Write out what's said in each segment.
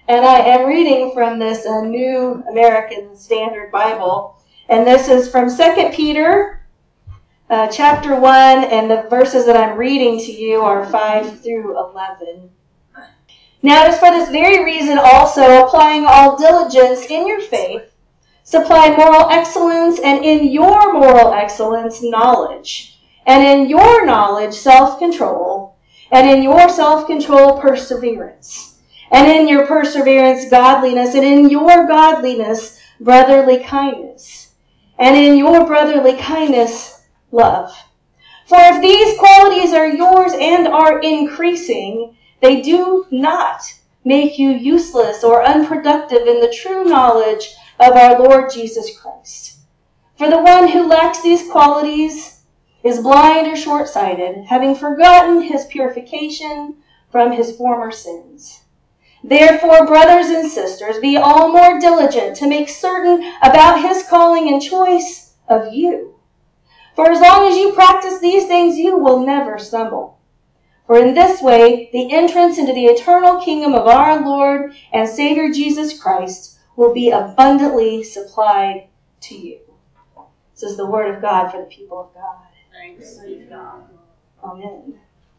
And I am reading from this New American Standard Bible. And this is from 2 Peter chapter 1, and the verses that I'm reading to you are 5 through 11. Now it is for this very reason also, applying all diligence in your faith, supply moral excellence, and in your moral excellence, knowledge, and in your knowledge, self-control, and in your self-control, perseverance, and in your perseverance, godliness, and in your godliness, brotherly kindness, and in your brotherly kindness, love. For if these qualities are yours and are increasing, they do not make you useless or unproductive in the true knowledge of our Lord Jesus Christ. For the one who lacks these qualities is blind or short-sighted, having forgotten his purification from his former sins. Therefore, brothers and sisters, be all more diligent to make certain about his calling and choice of you. For as long as you practice these things, you will never stumble. For in this way, the entrance into the eternal kingdom of our Lord and Savior Jesus Christ will be abundantly supplied to you. This is the word of God for the people of God. Thanks be to God. Amen.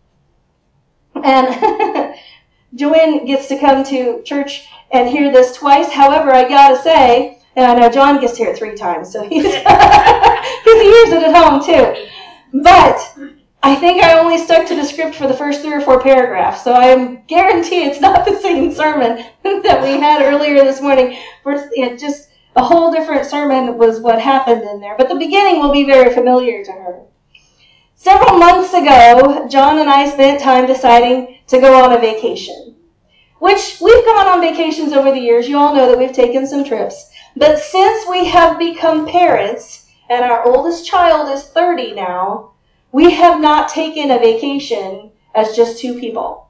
And Joanne gets to come to church and hear this twice. However, I gotta say, and I know John gets to hear it 3 times, so he's because he hears it at home too. But I think I only stuck to the script for the first 3 or 4 paragraphs, so I guarantee it's not the same sermon that we had earlier this morning. Just a whole different sermon was what happened in there, but the beginning will be very familiar to her. Several months ago, John and I spent time deciding to go on a vacation, which we've gone on vacations over the years. You all know that we've taken some trips, but since we have become parents, and our oldest child is 30 now, we have not taken a vacation as just 2 people.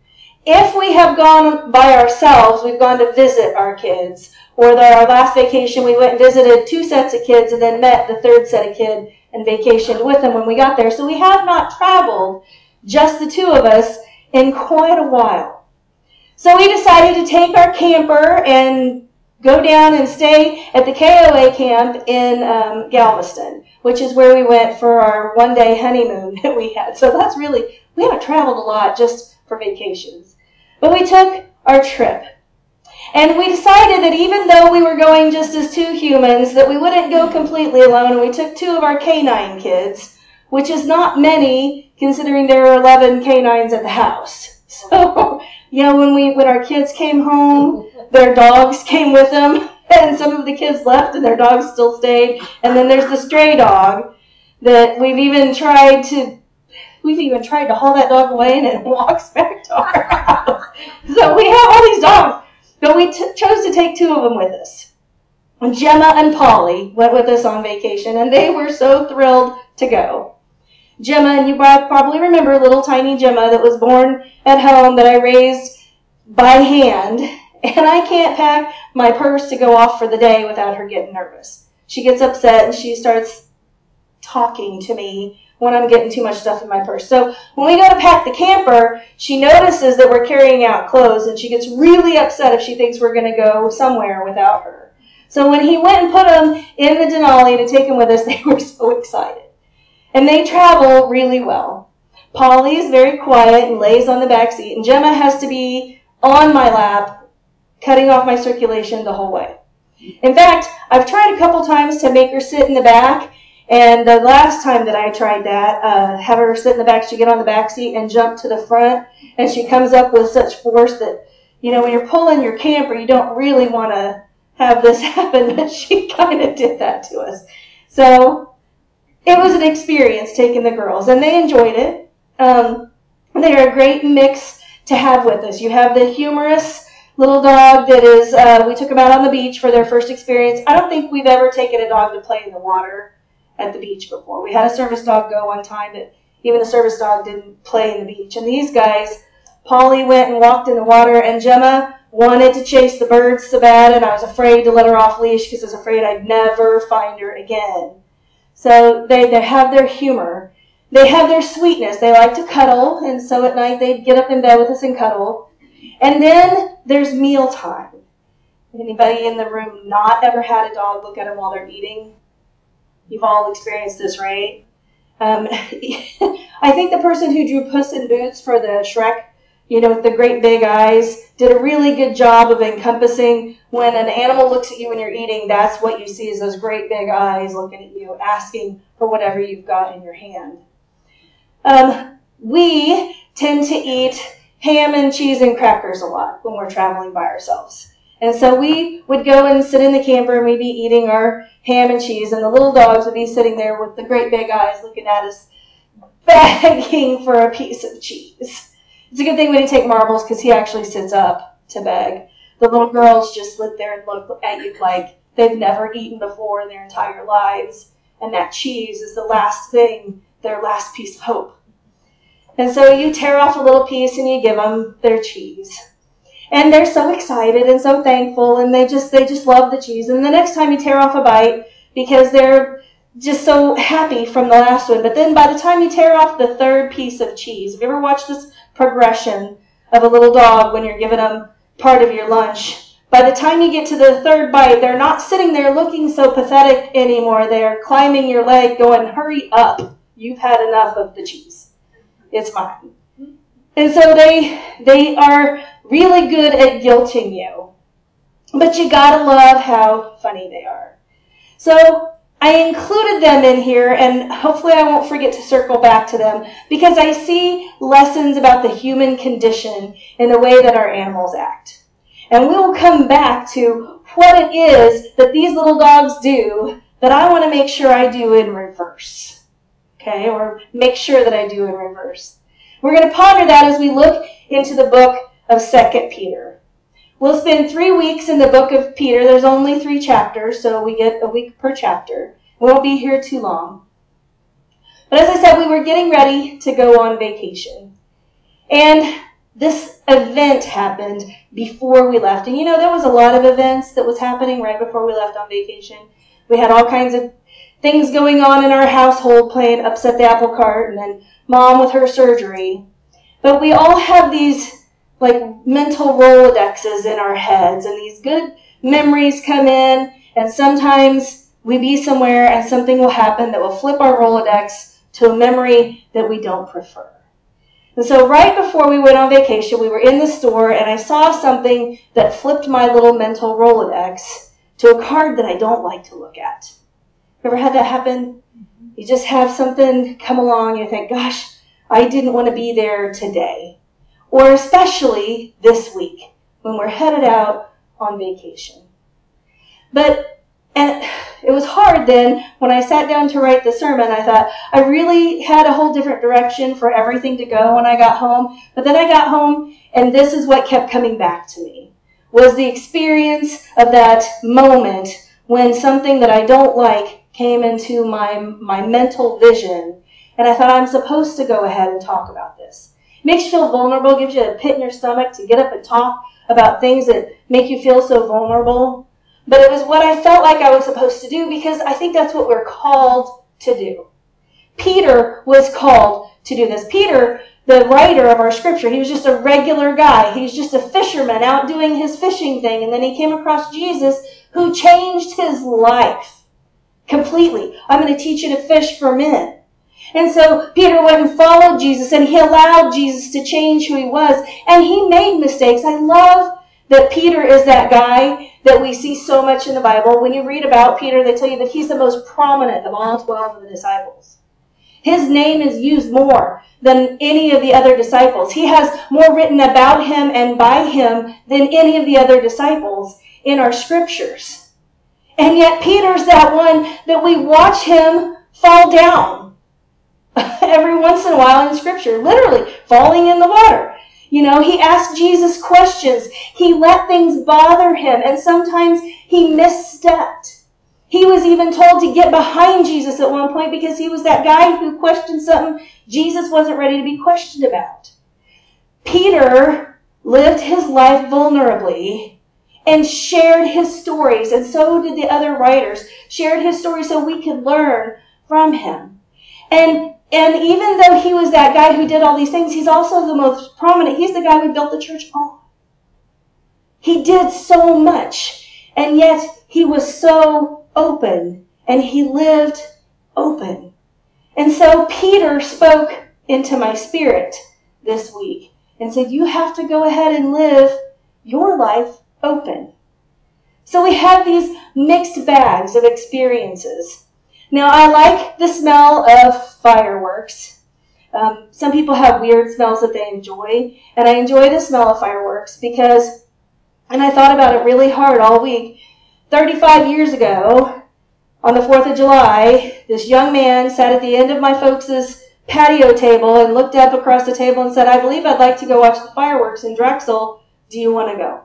If we have gone by ourselves, we've gone to visit our kids. Or our last vacation, we went and visited 2 sets of kids and then met the 3rd set of kids and vacationed with them when we got there. So we have not traveled, just the 2 of us, in quite a while. So we decided to take our camper and go down and stay at the KOA camp in Galveston, which is where we went for our 1-day honeymoon that we had. So that's really, we haven't traveled a lot just for vacations. But we took our trip. And we decided that even though we were going just as 2 humans, that we wouldn't go completely alone. And we took 2 of our canine kids, which is not many considering there are 11 canines at the house. So, when our kids came home, their dogs came with them, and some of the kids left and their dogs still stayed. And then there's the stray dog that we've even tried to haul that dog away and it walks back to our house. So we have all these dogs. But we chose to take 2 of them with us. And Gemma and Polly went with us on vacation, and they were so thrilled to go. Gemma, and you probably remember little tiny Gemma that was born at home that I raised by hand, and I can't pack my purse to go off for the day without her getting nervous. She gets upset and she starts talking to me when I'm getting too much stuff in my purse. So when we go to pack the camper, she notices that we're carrying out clothes, and she gets really upset if she thinks we're going to go somewhere without her. So when he went and put them in the Denali to take them with us, they were so excited. And they travel really well. Polly is very quiet and lays on the back seat, and Gemma has to be on my lap, cutting off my circulation the whole way. In fact, I've tried a couple times to make her sit in the back, and the last time that I tried that, have her sit in the back, she'd get on the back seat and jump to the front, and she comes up with such force that, when you're pulling your camper, you don't really want to have this happen, but she kind of did that to us. So it was an experience taking the girls, and they enjoyed it. They're a great mix to have with us. You have the humorous little dog that is, we took them out on the beach for their first experience. I don't think we've ever taken a dog to play in the water at the beach before. We had a service dog go one time, but even the service dog didn't play in the beach. And these guys, Polly went and walked in the water, and Gemma wanted to chase the birds so bad, and I was afraid to let her off leash because I was afraid I'd never find her again. So they have their humor. They have their sweetness. They like to cuddle, and so at night they'd get up in bed with us and cuddle. And then there's mealtime. Anybody in the room not ever had a dog look at them while they're eating? You've all experienced this, right? I think the person who drew Puss in Boots for the Shrek, with the great big eyes, did a really good job of encompassing when an animal looks at you when you're eating, that's what you see is those great big eyes looking at you, asking for whatever you've got in your hand. We tend to eat ham and cheese and crackers a lot when we're traveling by ourselves. And so we would go and sit in the camper and we'd be eating our ham and cheese, and the little dogs would be sitting there with the great big eyes looking at us, begging for a piece of cheese. It's a good thing we didn't take Marbles because he actually sits up to beg. The little girls just sit there and look at you like they've never eaten before in their entire lives, and that cheese is the last thing, their last piece of hope. And so you tear off a little piece and you give them their cheese. And they're so excited and so thankful, and they just love the cheese. And the next time you tear off a bite, because they're just so happy from the last one. But then by the time you tear off the third piece of cheese, have you ever watched this progression of a little dog when you're giving them part of your lunch? By the time you get to the third bite, they're not sitting there looking so pathetic anymore. They're climbing your leg going, hurry up. You've had enough of the cheese. It's mine. And so they are really good at guilting you. But you gotta love how funny they are. So I included them in here, and hopefully I won't forget to circle back to them, because I see lessons about the human condition in the way that our animals act. And we will come back to what it is that these little dogs do that I want to make sure I do in reverse. Okay, or make sure that I do in reverse. We're going to ponder that as we look into the book of 2 Peter. We'll spend 3 weeks in the book of Peter. There's only 3 chapters, so we get a week per chapter. We won't be here too long. But as I said, we were getting ready to go on vacation. And this event happened before we left. And there was a lot of events that was happening right before we left on vacation. We had all kinds of things going on in our household, playing upset the apple cart, and then Mom with her surgery. But we all have these mental Rolodexes in our heads, and these good memories come in, and sometimes we be somewhere and something will happen that will flip our Rolodex to a memory that we don't prefer. And so right before we went on vacation, we were in the store, and I saw something that flipped my little mental Rolodex to a card that I don't like to look at. Ever had that happen? You just have something come along, you think, gosh, I didn't want to be there today. Or especially this week, when we're headed out on vacation. And it was hard then, when I sat down to write the sermon, I thought, I really had a whole different direction for everything to go when I got home. But then I got home, and this is what kept coming back to me, was the experience of that moment when something that I don't like came into my mental vision. And I thought, I'm supposed to go ahead and talk about this. Makes you feel vulnerable, gives you a pit in your stomach to get up and talk about things that make you feel so vulnerable. But it was what I felt like I was supposed to do, because I think that's what we're called to do. Peter was called to do this. Peter, the writer of our scripture, he was just a regular guy. He was just a fisherman out doing his fishing thing. And then he came across Jesus, who changed his life completely. I'm going to teach you to fish for men. And so Peter went and followed Jesus, and he allowed Jesus to change who he was. And he made mistakes. I love that Peter is that guy that we see so much in the Bible. When you read about Peter, they tell you that he's the most prominent of all 12 of the disciples. His name is used more than any of the other disciples. He has more written about him and by him than any of the other disciples in our scriptures. And yet Peter's that one that we watch him fall down every once in a while in scripture, literally falling in the water. He asked Jesus questions. He let things bother him, and sometimes he misstepped. He was even told to get behind Jesus at one point because he was that guy who questioned something Jesus wasn't ready to be questioned about. Peter lived his life vulnerably and shared his stories, and so did the other writers, shared his stories so we could learn from him. And even though he was that guy who did all these things, he's also the most prominent. He's the guy who built the church hall. He did so much, and yet he was so open, and he lived open. And so Peter spoke into my spirit this week and said, you have to go ahead and live your life open. So we have these mixed bags of experiences. Now, I like the smell of fireworks. Some people have weird smells that they enjoy, and I enjoy the smell of fireworks because, and I thought about it really hard all week, 35 years ago, on the 4th of July, this young man sat at the end of my folks' patio table and looked up across the table and said, I believe I'd like to go watch the fireworks in Drexel. Do you want to go?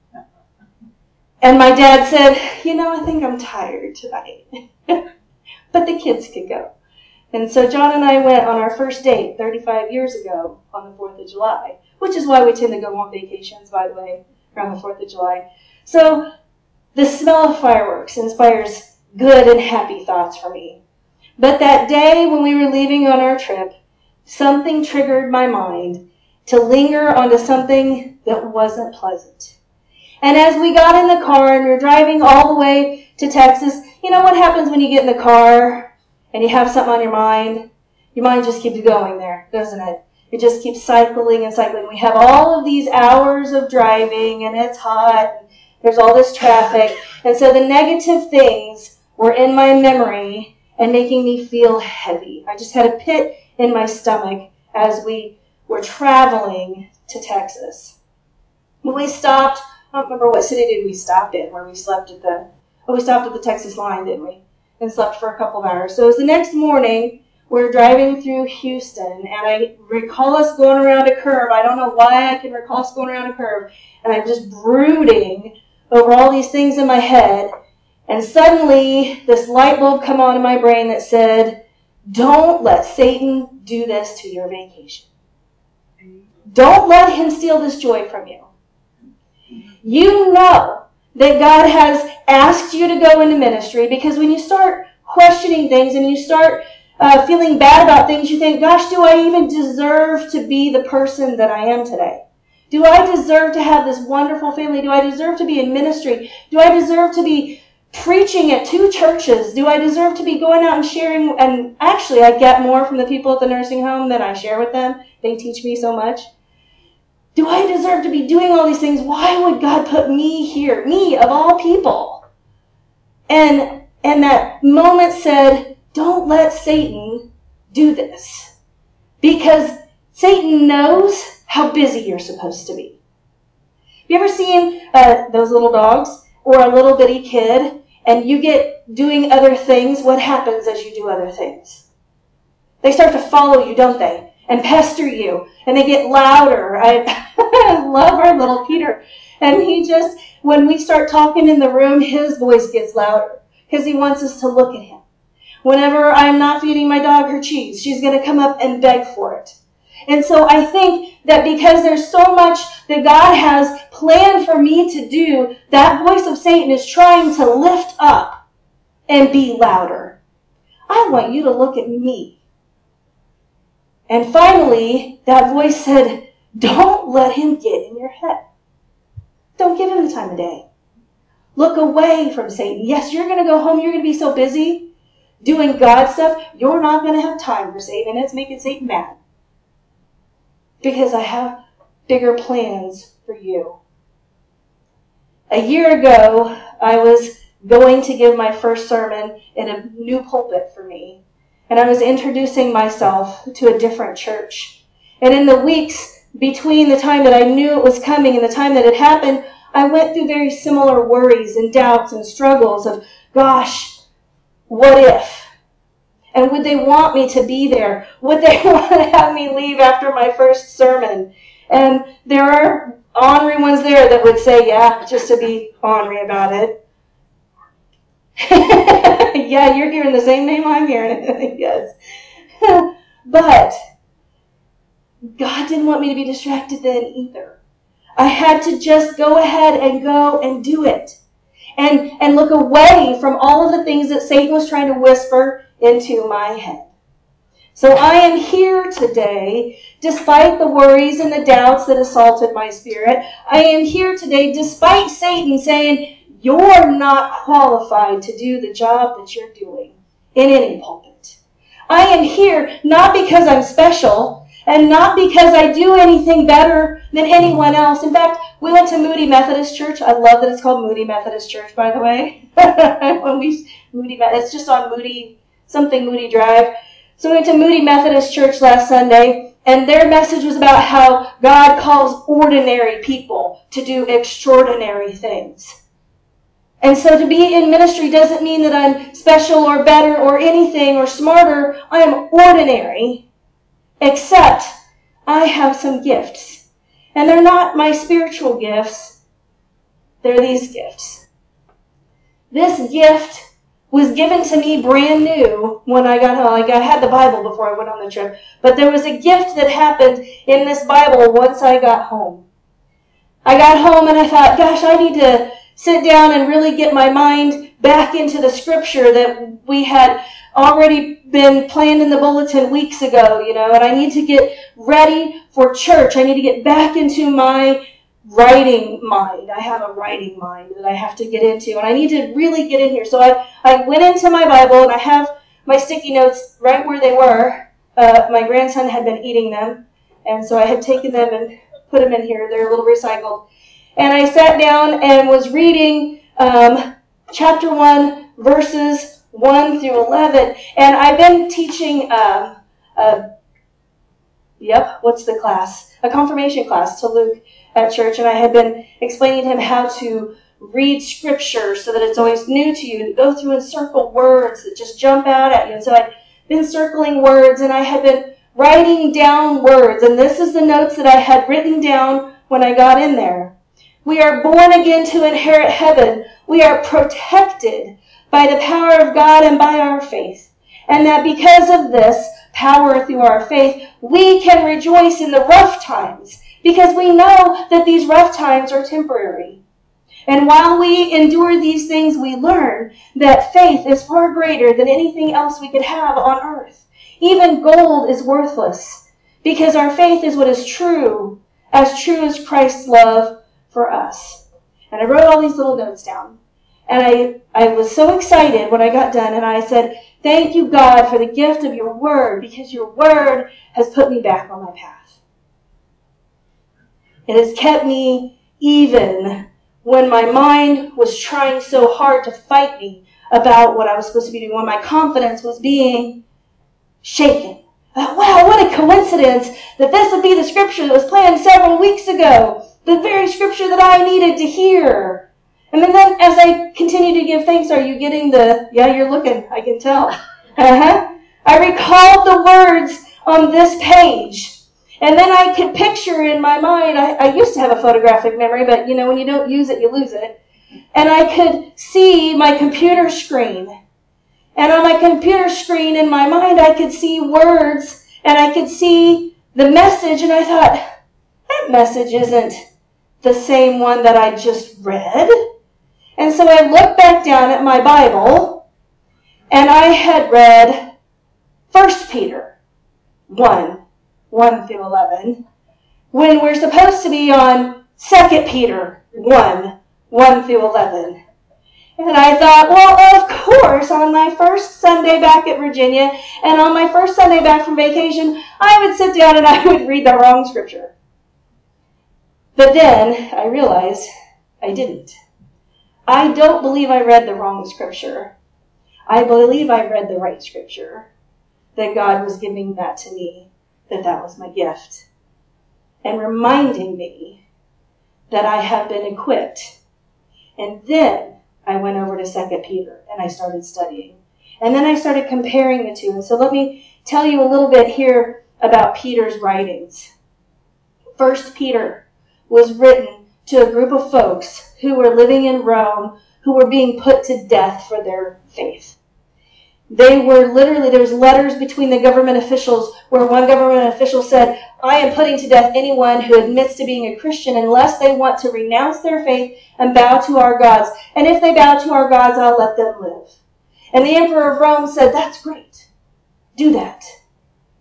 And my dad said, I think I'm tired tonight. But the kids could go. And so John and I went on our first date 35 years ago on the 4th of July, which is why we tend to go on vacations, by the way, around the 4th of July. So the smell of fireworks inspires good and happy thoughts for me. But that day when we were leaving on our trip, something triggered my mind to linger onto something that wasn't pleasant. And as we got in the car and we're driving all the way to Texas, you know what happens when you get in the car and you have something on your mind? Your mind just keeps going there, doesn't it? It just keeps cycling and cycling. We have all of these hours of driving and it's hot and there's all this traffic. And so the negative things were in my memory and making me feel heavy. I just had a pit in my stomach as we were traveling to Texas. When we stopped, I don't remember what city did we stop in where we slept at we stopped at the Texas line, didn't we? And slept for a couple of hours. So it was the next morning, we're driving through Houston, and I recall us going around a curve. I don't know why I can recall us going around a curve, and I'm just brooding over all these things in my head, and suddenly this light bulb come on in my brain that said, don't let Satan do this to your vacation. Don't let him steal this joy from you. You know that God has asked you to go into ministry because when you start questioning things and you start feeling bad about things, you think, gosh, do I even deserve to be the person that I am today? Do I deserve to have this wonderful family? Do I deserve to be in ministry? Do I deserve to be preaching at 2 churches? Do I deserve to be going out and sharing? And actually, I get more from the people at the nursing home than I share with them. They teach me so much. Do I deserve to be doing all these things? Why would God put me here? Me, of all people. And that moment said, don't let Satan do this. Because Satan knows how busy you're supposed to be. Have you ever seen those little dogs or a little bitty kid and you get doing other things? What happens as you do other things? They start to follow you, don't they? And pester you. And they get louder. I love our little Peter. And he just, when we start talking in the room, his voice gets louder. Because he wants us to look at him. Whenever I'm not feeding my dog her cheese, she's going to come up and beg for it. And so I think that because there's so much that God has planned for me to do, that voice of Satan is trying to lift up and be louder. I want you to look at me. And finally, that voice said, don't let him get in your head. Don't give him the time of day. Look away from Satan. Yes, you're going to go home. You're going to be so busy doing God stuff. You're not going to have time for Satan. And it's making Satan mad. Because I have bigger plans for you. A year ago, I was going to give my first sermon in a new pulpit for me. And I was introducing myself to a different church. And in the weeks between the time that I knew it was coming and the time that it happened, I went through very similar worries and doubts and struggles of, gosh, what if? And would they want me to be there? Would they want to have me leave after my first sermon? And there are ornery ones there that would say, yeah, just to be ornery about it. Yeah, you're hearing the same name I'm hearing. Yes. But God didn't want me to be distracted then either. I had to just go ahead and go and do it. And look away from all of the things that Satan was trying to whisper into my head. So I am here today, despite the worries and the doubts that assaulted my spirit. I am here today, despite Satan saying, you're not qualified to do the job that you're doing in any pulpit. I am here not because I'm special and not because I do anything better than anyone else. In fact, we went to Moody Methodist Church. I love that it's called Moody Methodist Church, by the way. It's just on Moody Drive. So we went to Moody Methodist Church last Sunday, and their message was about how God calls ordinary people to do extraordinary things. And so to be in ministry doesn't mean that I'm special or better or anything or smarter. I am ordinary, except I have some gifts. And they're not my spiritual gifts. They're these gifts. This gift was given to me brand new when I got home. Like, I had the Bible before I went on the trip. But there was a gift that happened in this Bible once I got home. I got home and I thought, gosh, I need to sit down and really get my mind back into the scripture that we had already been planned in the bulletin weeks ago, and I need to get ready for church. I need to get back into my writing mind. I have a writing mind that I have to get into, and I need to really get in here. So I went into my Bible, and I have my sticky notes right where they were. My grandson had been eating them, and so I had taken them and put them in here. They're a little recycled. And I sat down and was reading chapter 1, verses 1 through 11. And I've been teaching, what's the class? A confirmation class to Luke at church. And I had been explaining to him how to read scripture so that it's always new to you, and go through and circle words that just jump out at you. And so I'd been circling words, and I had been writing down words. And this is the notes that I had written down when I got in there. We are born again to inherit heaven. We are protected by the power of God and by our faith. And that because of this power through our faith, we can rejoice in the rough times, because we know that these rough times are temporary. And while we endure these things, we learn that faith is far greater than anything else we could have on earth. Even gold is worthless, because our faith is what is true as Christ's love for us. And I wrote all these little notes down. And I was so excited when I got done, and I said, thank you, God, for the gift of your word, because your word has put me back on my path. It has kept me even when my mind was trying so hard to fight me about what I was supposed to be doing, when my confidence was being shaken. Wow, what a coincidence that this would be the scripture that was planned several weeks ago. The very scripture that I needed to hear. And then as I continue to give thanks, are you getting you're looking, I can tell. I recalled the words on this page. And then I could picture in my mind, I used to have a photographic memory, but when you don't use it, you lose it. And I could see my computer screen. And on my computer screen in my mind, I could see words, and I could see the message, and I thought, that message isn't the same one that I just read. And so I looked back down at my Bible, and I had read 1 Peter 1 through 11, when we're supposed to be on 2 Peter 1 through 11. And I thought, well, of course, on my first Sunday back at Virginia, and on my first Sunday back from vacation, I would sit down and I would read the wrong scripture. But then I realized I didn't. I don't believe I read the wrong scripture. I believe I read the right scripture, that God was giving that to me, that was my gift, and reminding me that I have been equipped. And then I went over to 2 Peter and I started studying. And then I started comparing the two. And so let me tell you a little bit here about Peter's writings. 1 Peter was written to a group of folks who were living in Rome, who were being put to death for their faith. They were literally, there was letters between the government officials where one government official said, I am putting to death anyone who admits to being a Christian unless they want to renounce their faith and bow to our gods. And if they bow to our gods, I'll let them live. And the emperor of Rome said, that's great. Do that.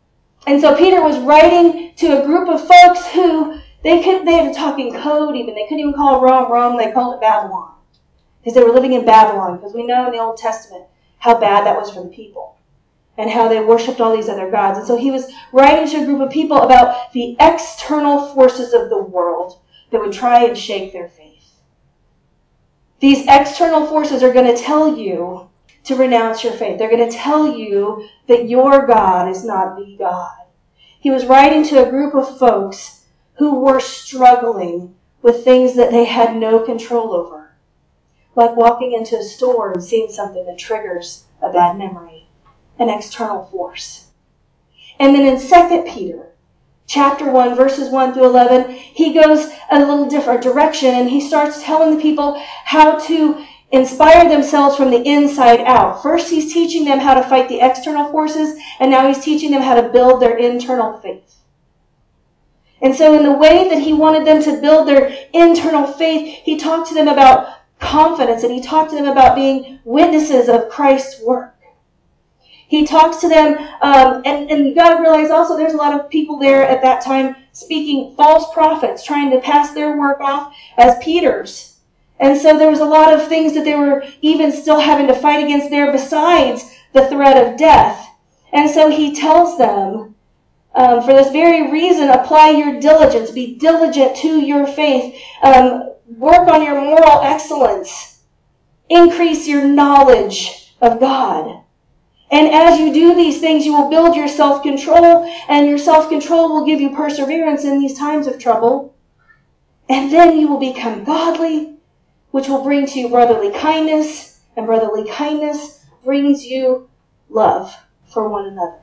And so Peter was writing to a group of folks who they had to talk in code even. They couldn't even call Rome Rome. They called it Babylon. Because they were living in Babylon. Because we know in the Old Testament how bad that was for the people. And how they worshipped all these other gods. And so he was writing to a group of people about the external forces of the world that would try and shake their faith. These external forces are going to tell you to renounce your faith. They're going to tell you that your God is not the God. He was writing to a group of folks who were struggling with things that they had no control over. Like walking into a store and seeing something that triggers a bad memory, an external force. And then in 2 Peter, chapter 1, verses 1 through 11, he goes a little different direction and he starts telling the people how to inspire themselves from the inside out. First, he's teaching them how to fight the external forces, and now he's teaching them how to build their internal faith. And so in the way that he wanted them to build their internal faith, he talked to them about confidence, and he talked to them about being witnesses of Christ's work. He talks to them, and you got to realize also there's a lot of people there at that time speaking false prophets, trying to pass their work off as Peter's. And so there was a lot of things that they were even still having to fight against there besides the threat of death. And so he tells them, for this very reason, apply your diligence. Be diligent to your faith. Work on your moral excellence. Increase your knowledge of God. And as you do these things, you will build your self-control, and your self-control will give you perseverance in these times of trouble. And then you will become godly, which will bring to you brotherly kindness, and brotherly kindness brings you love for one another.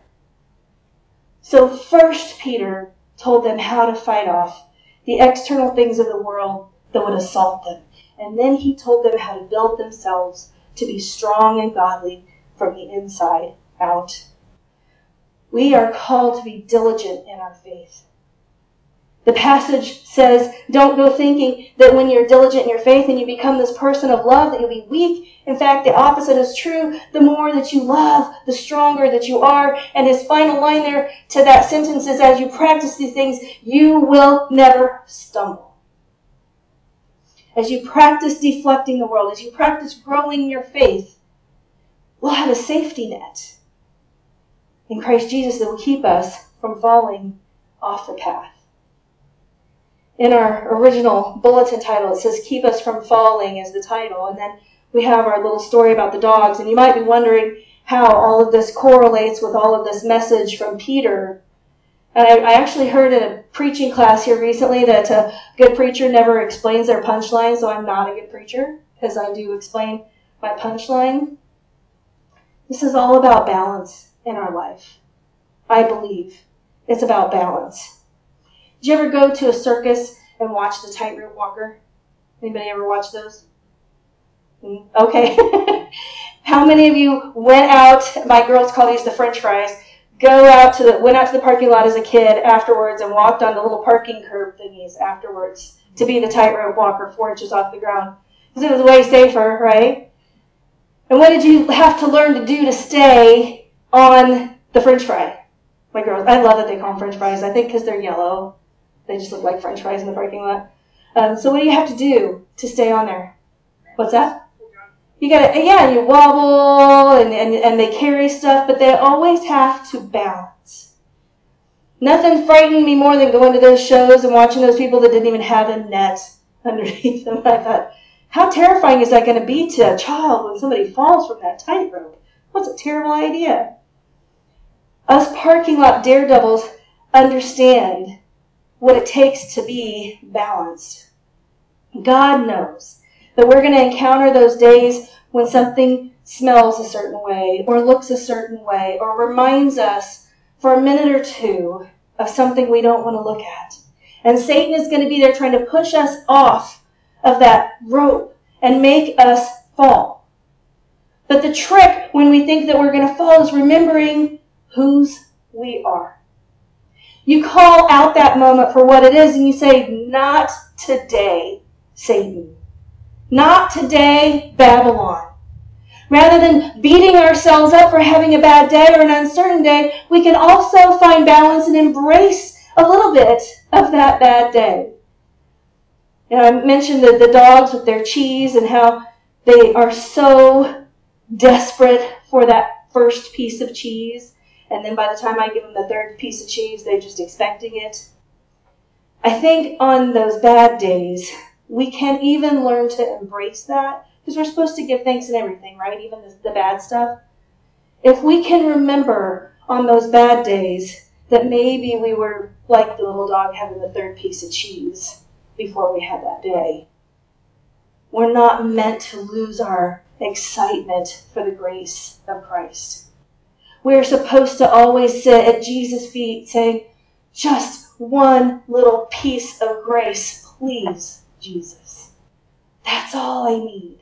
So first Peter told them how to fight off the external things of the world that would assault them. And then he told them how to build themselves to be strong and godly from the inside out. We are called to be diligent in our faith. The passage says, don't go thinking that when you're diligent in your faith and you become this person of love, that you'll be weak. In fact, the opposite is true. The more that you love, the stronger that you are. And his final line there to that sentence is, as you practice these things, you will never stumble. As you practice deflecting the world, as you practice growing your faith, we'll have a safety net in Christ Jesus that will keep us from falling off the path. In our original bulletin title, it says, keep us from falling is the title. And then we have our little story about the dogs. And you might be wondering how all of this correlates with all of this message from Peter. And I actually heard in a preaching class here recently that a good preacher never explains their punchline. So I'm not a good preacher because I do explain my punchline. This is all about balance in our life. I believe it's about balance. Did you ever go to a circus and watch the tightrope walker? Anybody ever watch those? Okay. How many of you went out, my girls call these the French fries, went out to the parking lot as a kid afterwards and walked on the little parking curb thingies afterwards to be the tightrope walker 4 inches off the ground? Because it was way safer, right? And what did you have to learn to do to stay on the French fry? My girls, I love that they call them French fries. I think because they're yellow. They just look like French fries in the parking lot. So what do you have to do to stay on there? What's that? You you wobble and they carry stuff, but they always have to balance. Nothing frightened me more than going to those shows and watching those people that didn't even have a net underneath them. I thought, how terrifying is that going to be to a child when somebody falls from that tightrope? What's a terrible idea? Us parking lot daredevils understand what it takes to be balanced. God knows that we're going to encounter those days when something smells a certain way or looks a certain way or reminds us for a minute or two of something we don't want to look at. And Satan is going to be there trying to push us off of that rope and make us fall. But the trick when we think that we're going to fall is remembering whose we are. You call out that moment for what it is and you say, not today, Satan. Not today, Babylon. Rather than beating ourselves up for having a bad day or an uncertain day, we can also find balance and embrace a little bit of that bad day. I mentioned the dogs with their cheese and how they are so desperate for that first piece of cheese. And then by the time I give them the third piece of cheese, they're just expecting it. I think on those bad days, we can even learn to embrace that, because we're supposed to give thanks in everything, right? Even the bad stuff. If we can remember on those bad days that maybe we were like the little dog having the third piece of cheese before we had that day, we're not meant to lose our excitement for the grace of Christ. We're supposed to always sit at Jesus' feet saying, just one little piece of grace, please, Jesus. That's all I need.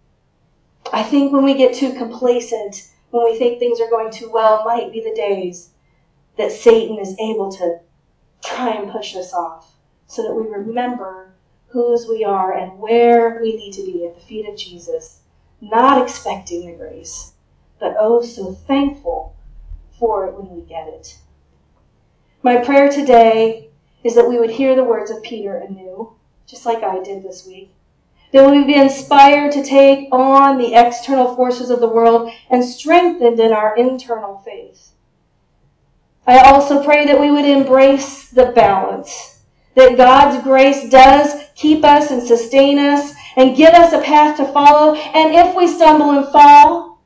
I think when we get too complacent, when we think things are going too well, might be the days that Satan is able to try and push us off so that we remember whose we are and where we need to be at the feet of Jesus, not expecting the grace, but oh so thankful for it when we get it. My prayer today is that we would hear the words of Peter anew, just like I did this week. That we would be inspired to take on the external forces of the world and strengthened in our internal faith. I also pray that we would embrace the balance, that God's grace does keep us and sustain us and give us a path to follow. And if we stumble and fall,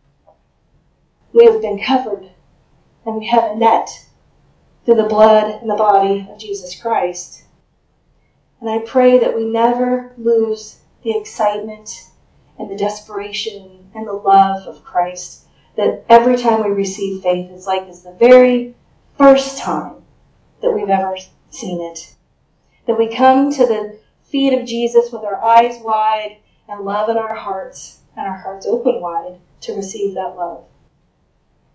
we have been covered and we have a net through the blood and the body of Jesus Christ. And I pray that we never lose the excitement and the desperation and the love of Christ, that every time we receive faith, it's like it's the very first time that we've ever seen it. That we come to the feet of Jesus with our eyes wide and love in our hearts and our hearts open wide to receive that love.